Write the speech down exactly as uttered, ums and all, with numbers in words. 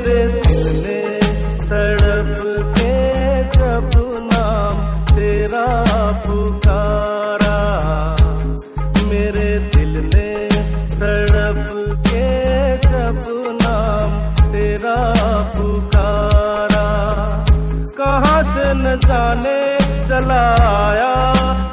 मेरे दिल ने तड़प के जब नाम तेरा पुकारा, मेरे दिल ने तड़प के जब नाम तेरा पुकारा, कहाँ से न जाने चला आया